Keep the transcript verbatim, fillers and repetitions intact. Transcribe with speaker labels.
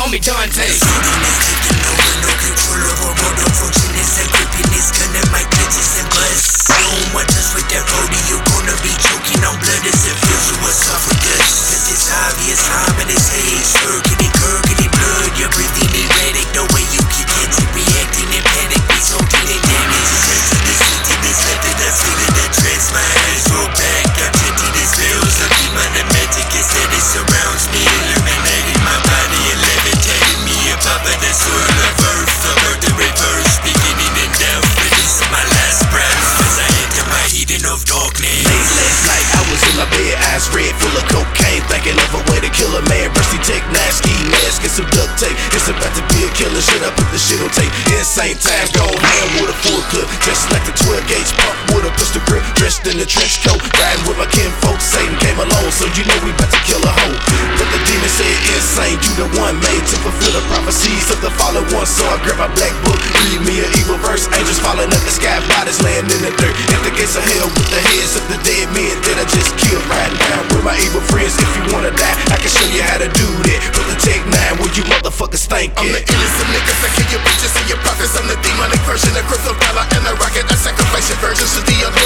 Speaker 1: call me Dante.
Speaker 2: Taking over, no control over world of function is a gripping this gun that might glitches and bust. I don't want touch with that rodeo, gonna be choking on blood as it fills your esophagus. Cause it's obvious harm in his head, smirking and gurgling blood. You're breathing erratic, the way you keep getting reacting in panic, resulting in damage. Stress to this emptiness, lifting the feeling that dreads my eyes roll back. I'm chanting these bells of demonic instead it surrounds me, illuminating my body and levitating me above the soil of earth. The birth in reverse, beginning in death, releasing my last breath as I enter my Eden of darkness.
Speaker 3: Late last night, I was in my bed, eyes red, full of cocaine, thinking of a way to kill a man. Rusty tech, nasty mask, and some duct tape. It's about to be a killer, shit, I put the shit on tape. Insane times, go hand with a full clip, just like the twelve gauge pump with a pistol grip. Dressed in the trench coat, riding with my kinfolk. Satan came along, so you know we about to kill a hoe. But the demon said, insane, you the one made to fulfill the prophecies of the fallen one. So I grab my black book, read me an evil verse. Angels falling up the sky, bodies laying in the dirt. At the gates of hell with the heads of the dead men that I just killed. Riding down with my evil friends. If you wanna die, I can show you how to do that. Put the Tech nine where you motherfuckers think it.
Speaker 4: I'm the innocent niggas that kill your bitches and your prophets. I'm the demonic version of Crypto Dollar and the rocket. I sacrifice your virgins to the other